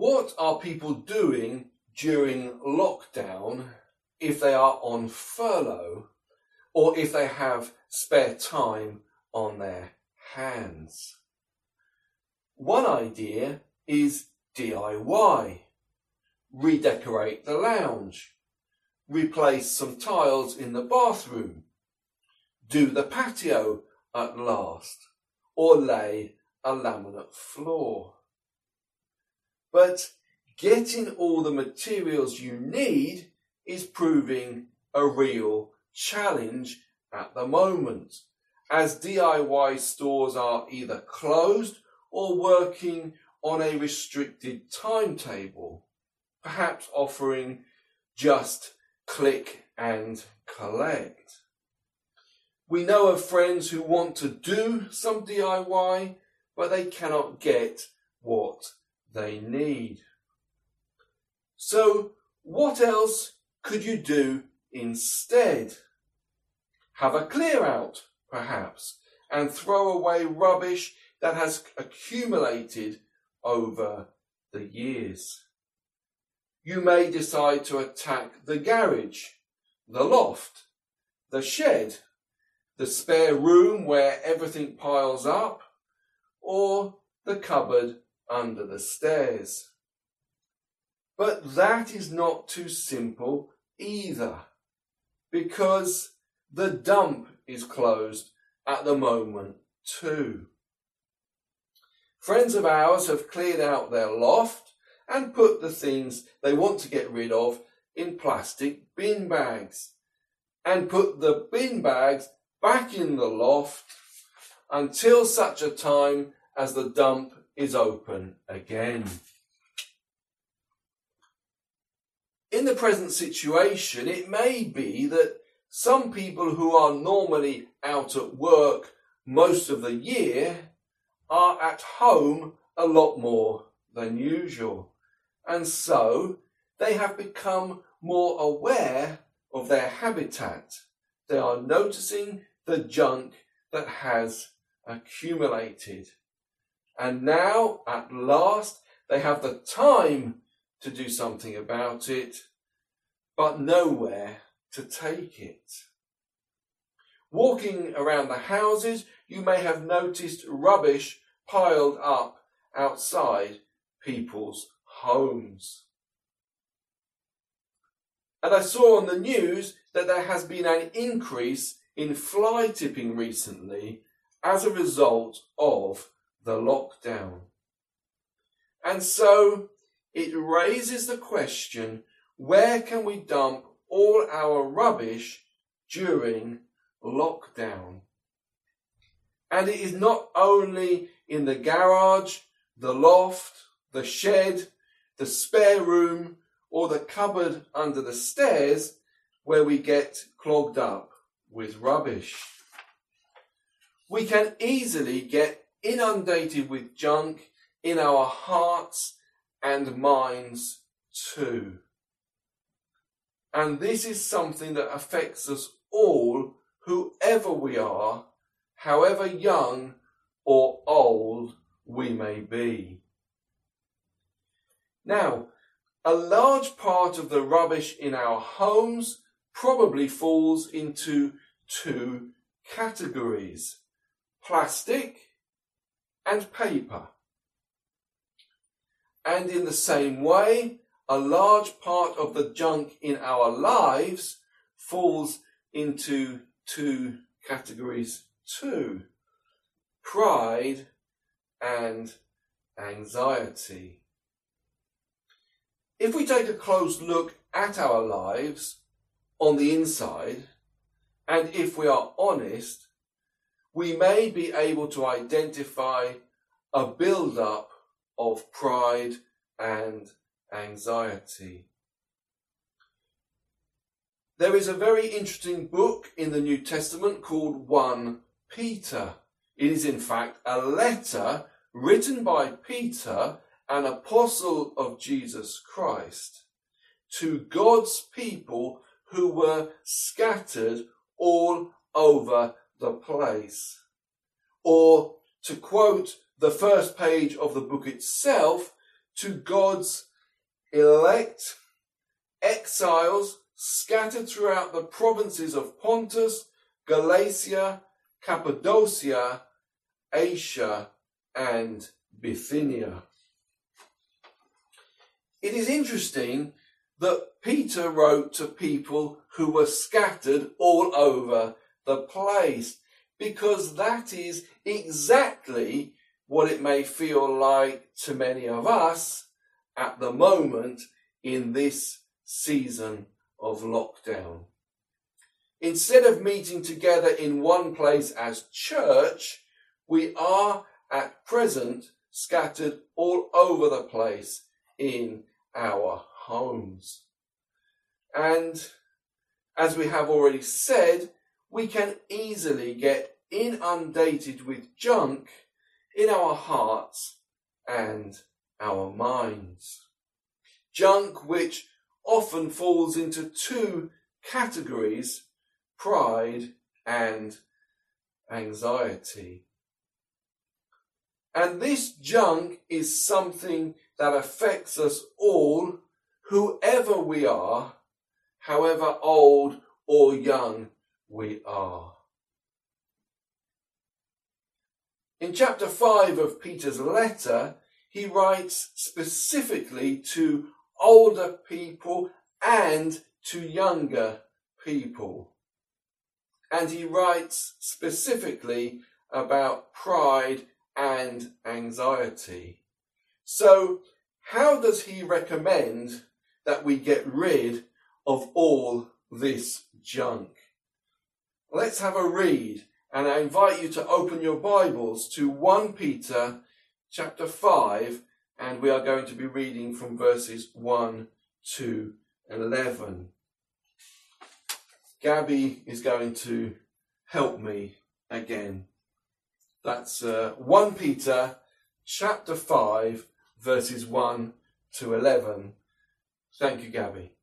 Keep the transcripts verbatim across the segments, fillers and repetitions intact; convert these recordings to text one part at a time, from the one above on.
What are people doing during lockdown if they are on furlough or if they have spare time on their hands? One idea is D I Y. Redecorate the lounge. Replace some tiles in the bathroom. Do the patio at last. Or lay a laminate floor. But getting all the materials you need is proving a real challenge at the moment, as D I Y stores are either closed or working on a restricted timetable, perhaps offering just click and collect. We know of friends who want to do some D I Y, but they cannot get what they need. So what else could you do instead? Have a clear out, perhaps, and throw away rubbish that has accumulated over the years. You may decide to attack the garage, the loft, the shed, the spare room where everything piles up, or the cupboard under the stairs. But that is not too simple either, because the dump is closed at the moment too. Friends of ours have cleared out their loft and put the things they want to get rid of in plastic bin bags, and put the bin bags back in the loft until such a time as the dump is open again. In the present situation, it may be that some people who are normally out at work most of the year are at home a lot more than usual, and so they have become more aware of their habitat. They are noticing the junk that has accumulated. And now, at last, they have the time to do something about it, but nowhere to take it. Walking around the houses, you may have noticed rubbish piled up outside people's homes. And I saw on the news that there has been an increase in fly tipping recently as a result of the lockdown. And so it raises the question, where can we dump all our rubbish during lockdown? And it is not only in the garage, the loft, the shed, the spare room, or the cupboard under the stairs where we get clogged up with rubbish. We can easily get inundated with junk in our hearts and minds too. And this is something that affects us all, whoever we are, however young or old we may be. Now, a large part of the rubbish in our homes probably falls into two categories: plastic and paper. And in the same way, a large part of the junk in our lives falls into two categories too: pride and anxiety. If we take a close look at our lives on the inside, and if we are honest, we may be able to identify a build-up of pride and anxiety. There is a very interesting book in the New Testament called First Peter. It is in fact a letter written by Peter, an apostle of Jesus Christ, to God's people who were scattered all over the place. Or, to quote the first page of the book itself, to God's elect exiles scattered throughout the provinces of Pontus, Galatia, Cappadocia, Asia, and Bithynia. It is interesting that Peter wrote to people who were scattered all over the place, because that is exactly what it may feel like to many of us at the moment in this season of lockdown. Instead of meeting together in one place as church, we are at present scattered all over the place in our homes. And as we have already said, we can easily get inundated with junk in our hearts and our minds. Junk which often falls into two categories: pride and anxiety. And this junk is something that affects us all, whoever we are, however old or young we are. In chapter five of Peter's letter, he writes specifically to older people and to younger people. And he writes specifically about pride and anxiety. So, how does he recommend that we get rid of all this junk? Let's have a read, and I invite you to open your Bibles to First Peter chapter five, and we are going to be reading from verses one to eleven. Gabby is going to help me again. That's uh, First Peter chapter five, verses one to eleven. Thank you, Gabby.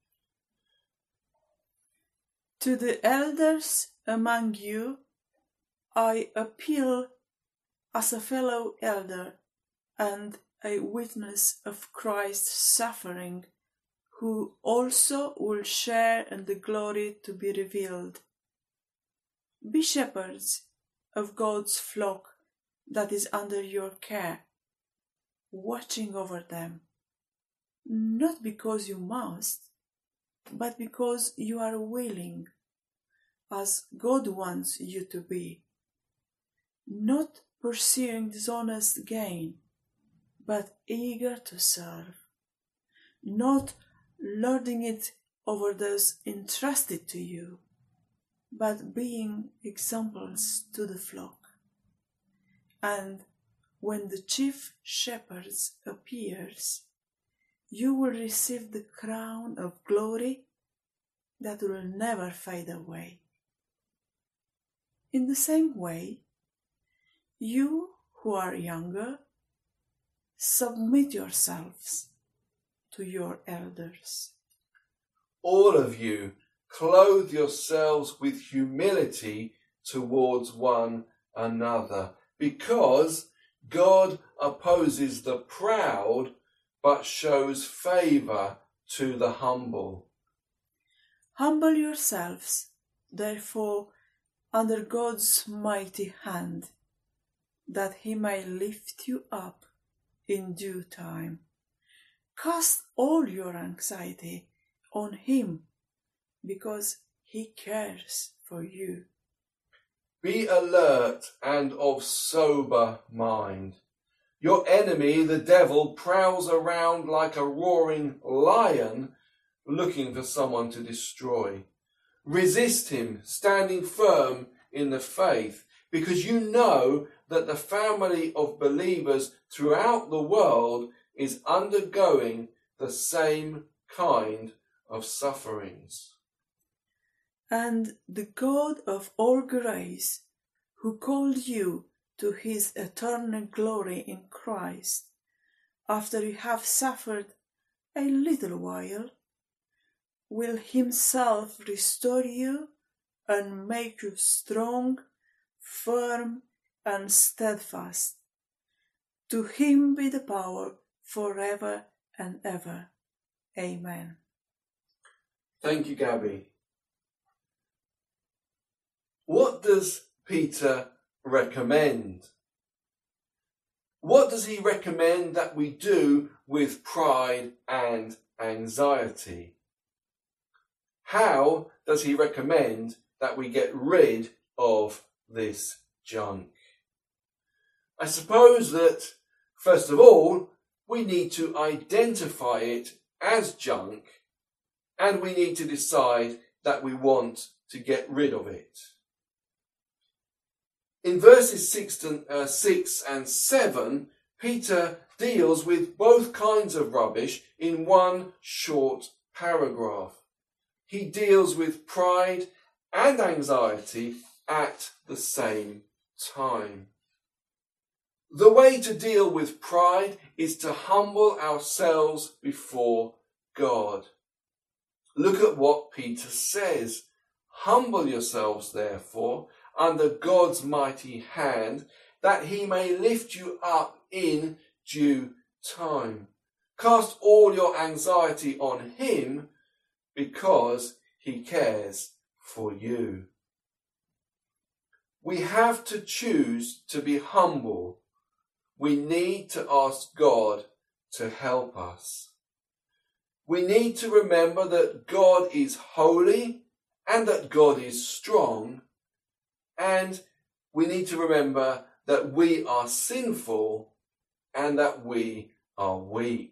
To the elders among you, I appeal as a fellow elder and a witness of Christ's suffering, who also will share in the glory to be revealed. Be shepherds of God's flock that is under your care, watching over them, not because you must, but because you are willing, as God wants you to be, not pursuing dishonest gain, but eager to serve, not lording it over those entrusted to you, but being examples to the flock. And when the chief shepherd appears, you will receive the crown of glory that will never fade away. In the same way, you who are younger, submit yourselves to your elders. All of you, clothe yourselves with humility towards one another, because God opposes the proud, but shows favour to the humble. Humble yourselves, therefore, under God's mighty hand, that he may lift you up in due time. Cast all your anxiety on him, because he cares for you. Be alert and of sober mind. Your enemy, the devil, prowls around like a roaring lion, looking for someone to destroy. Resist him, standing firm in the faith, because you know that the family of believers throughout the world is undergoing the same kind of sufferings. And the God of all grace, who called you to his eternal glory in Christ, after you have suffered a little while, will himself restore you and make you strong, firm, and steadfast. To him be the power forever and ever. Amen. Thank you, Gabby. What does Peter recommend? What does he recommend that we do with pride and anxiety? How does he recommend that we get rid of this junk? I suppose that, first of all, we need to identify it as junk, and we need to decide that we want to get rid of it. In verses six and, uh, six and seven, Peter deals with both kinds of rubbish in one short paragraph. He deals with pride and anxiety at the same time. The way to deal with pride is to humble ourselves before God. Look at what Peter says. Humble yourselves, therefore, under God's mighty hand, that he may lift you up in due time. Cast all your anxiety on him, because he cares for you. We have to choose to be humble. We need to ask God to help us. We need to remember that God is holy and that God is strong. And we need to remember that we are sinful and that we are weak.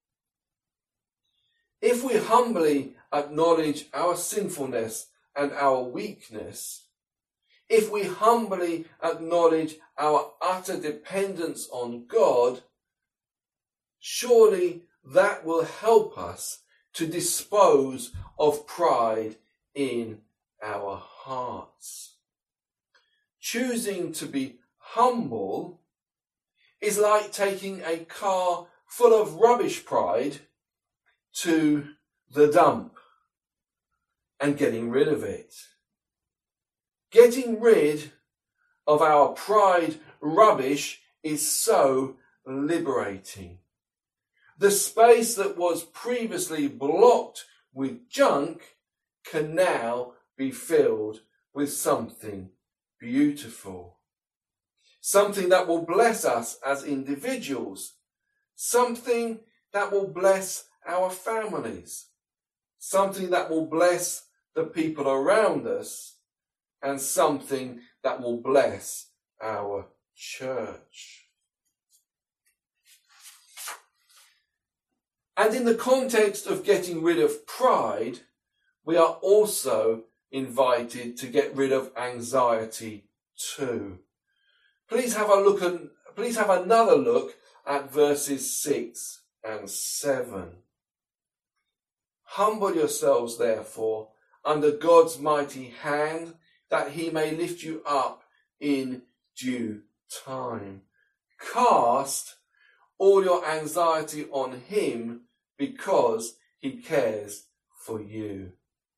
If we humbly acknowledge our sinfulness and our weakness, if we humbly acknowledge our utter dependence on God, surely that will help us to dispose of pride in our hearts. Choosing to be humble is like taking a car full of rubbish pride to the dump and getting rid of it. Getting rid of our pride rubbish is so liberating. The space that was previously blocked with junk can now be filled with something beautiful. Something that will bless us as individuals. Something that will bless our families. Something that will bless the people around us. And something that will bless our church. And in the context of getting rid of pride, we are also invited to get rid of anxiety too. Please have a look at, please have another look at verses six and seven. Humble yourselves, therefore, under God's mighty hand, that he may lift you up in due time. Cast all your anxiety on him, because he cares for you.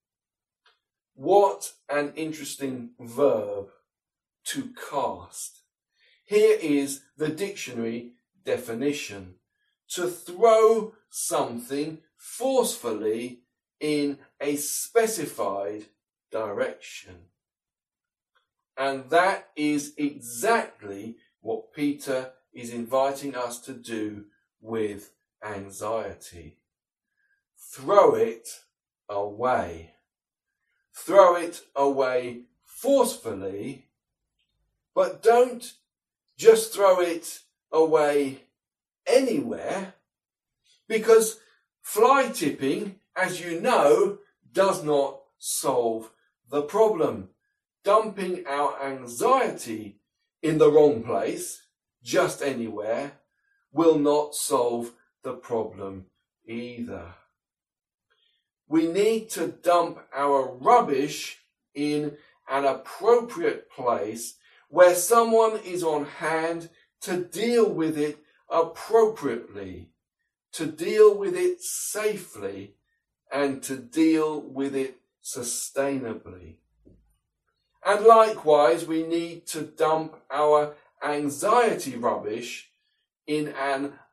What an interesting verb, to cast. Here is the dictionary definition: to throw something forcefully in a specified direction. And that is exactly what Peter is inviting us to do with anxiety. Throw it away. Throw it away forcefully, but don't just throw it away anywhere, because fly tipping, as you know, does not solve the problem. Dumping our anxiety in the wrong place, just anywhere, will not solve the problem either. We need to dump our rubbish in an appropriate place where someone is on hand to deal with it appropriately, to deal with it safely, and to deal with it sustainably. And likewise, we need to dump our anxiety rubbish in an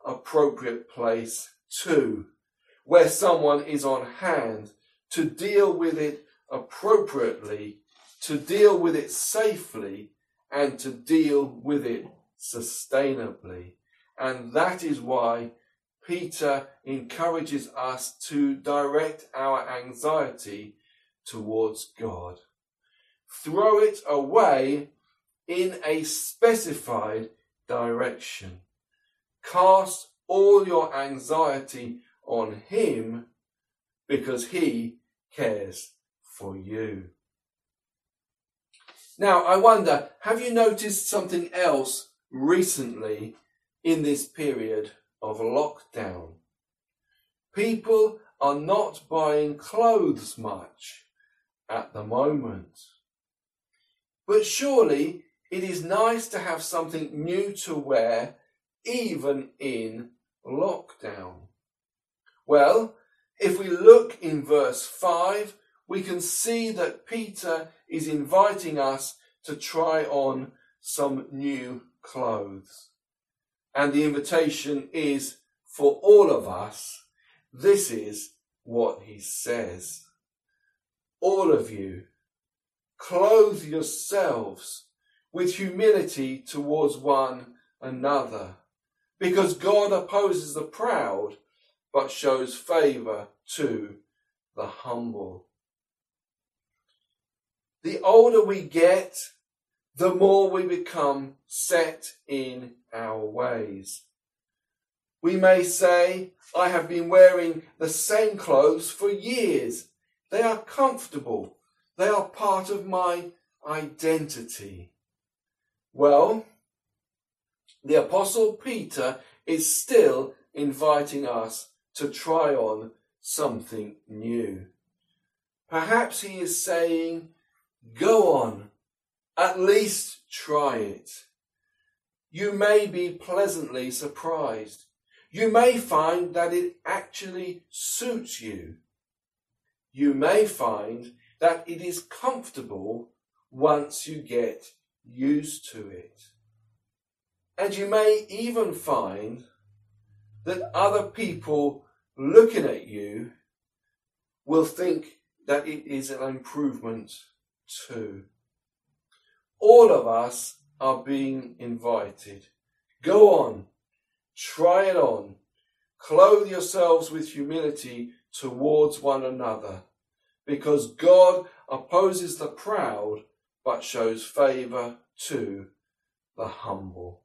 appropriate place too, where someone is on hand to deal with it appropriately, to deal with it safely, and to deal with it sustainably. And that is why Peter encourages us to direct our anxiety towards God. Throw it away in a specified direction. Cast all your anxiety on him because he cares for you. Now, I wonder, have you noticed something else recently in this period of lockdown? People are not buying clothes much at the moment. But surely it is nice to have something new to wear even in lockdown. Well, if we look in verse five, we can see that Peter is inviting us to try on some new clothes. And the invitation is for all of us. This is what he says. All of you, clothe yourselves with humility towards one another, because God opposes the proud, but shows favour to the humble. The older we get, the more we become set in our ways. We may say, I have been wearing the same clothes for years. They are comfortable. They are part of my identity. Well, the Apostle Peter is still inviting us to try on something new. Perhaps he is saying, go on, at least try it. You may be pleasantly surprised. You may find that it actually suits you. You may find that it is comfortable once you get used to it. And you may even find that other people looking at you will think that it is an improvement too. All of us are being invited. Go on, try it on. Clothe yourselves with humility towards one another, because God opposes the proud but shows favour to the humble.